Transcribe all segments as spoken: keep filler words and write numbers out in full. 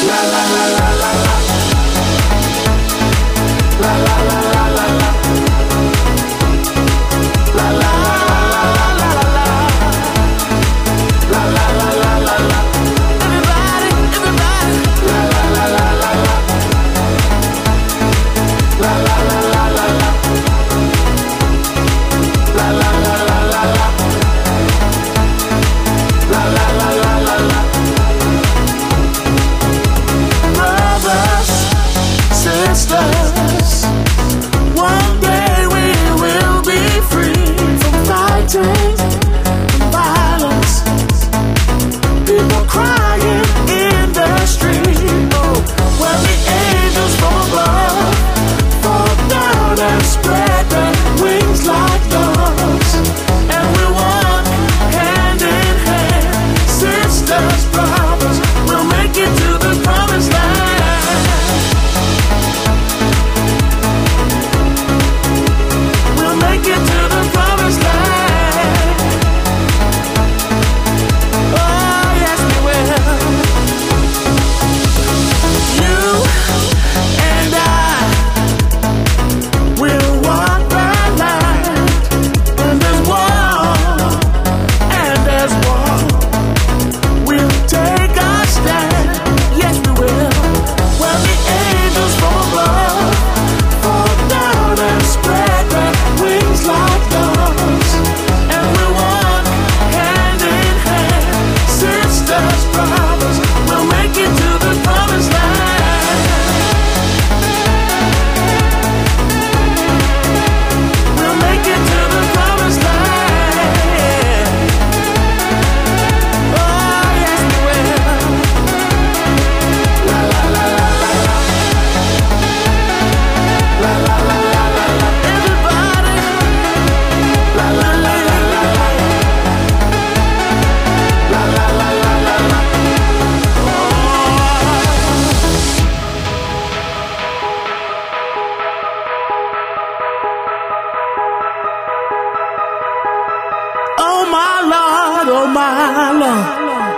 oh my Lord.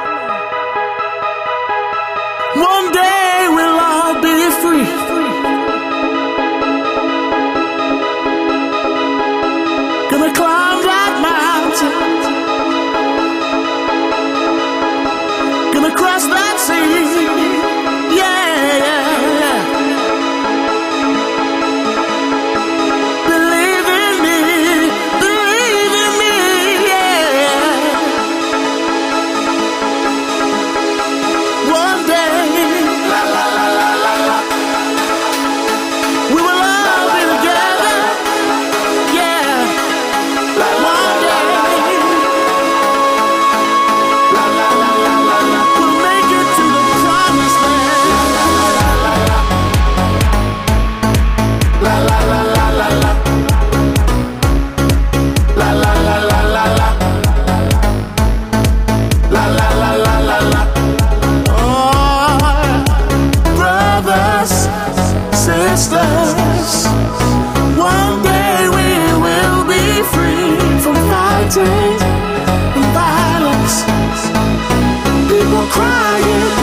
One day we'll all be free. Gonna climb that mountain, gonna cross that sea. Yeah, yeah, yeah. Believe in me, believe in me, yeah. One day, la la la la la la, we will all be together, yeah. One day, la la la la la la, we'll make it to the promised land. La la la la la la, la la la la la la, la la la la la la. Oh, brothers, sisters, one day we will be free from fighting and violence. People crying.